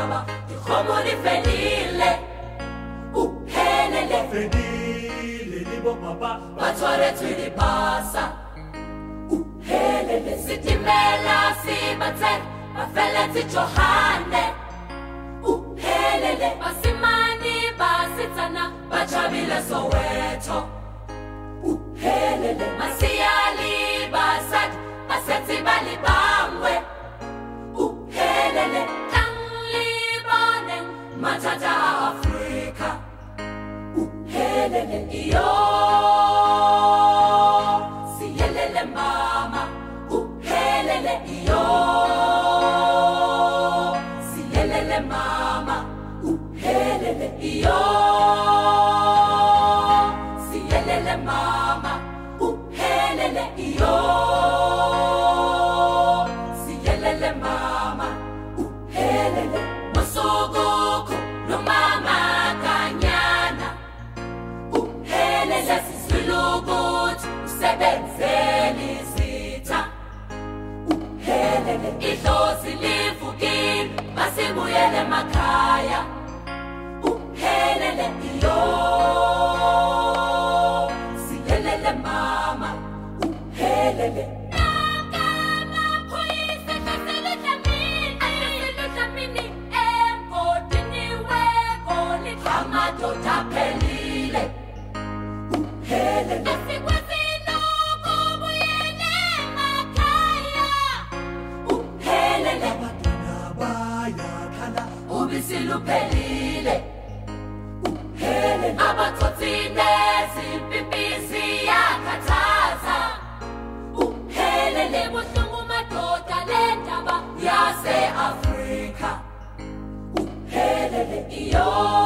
taba dikgomo di fedile uhelele fedile le bo papa ba tshwaretswe dipasa uhelele setimela se batsene ba feletse Johane uhelele basimane ba setsana ba tšhabile Soweto uhelele masiali basadi ba setse ba le bangwe uhelele tlang le boneng mathata a Afrika uhelele iyo siyelele mama uhelele iyo siyelele mama uhelele iyo siyelele mama uhelele iyo siyelele mama uhelele musukuku lo mama kanyana uhelele sisilukuthi usebenzele izitha uhelele idlozi livukile masibuyele emakhaya uhelele iyo siyelele mama uhelele amadoda aphelile uhelele asikwazile ukubuyela emakhaya uhelele abantwana bayakhala ubisi luphelile uhelele abatsotsi nezimpipi ziyakhathaza uhelele buhlungu madoda lendaba yase-Afrika uhelele iyo